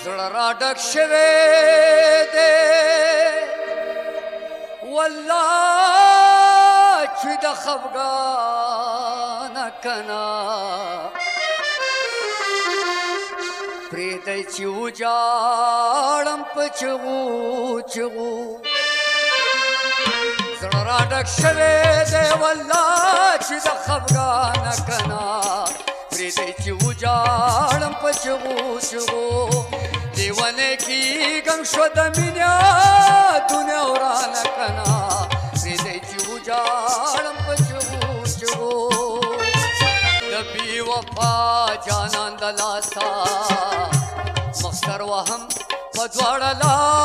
زړه را ډک شوی دی والله چې د خفګانه کنه پرېږدی چې وجاړم په چغو چغو زړه را ډک شوی دی والله چې د خفګانه کنه پرېږدی چې وجاړم په چغو چغو لیونی کېږم شو د مینې دنیا ورانه کنه پرېږدی چې وجاړم په چغو چغو د بې وفا جانان د لاسه مخ سر وهم په دواړه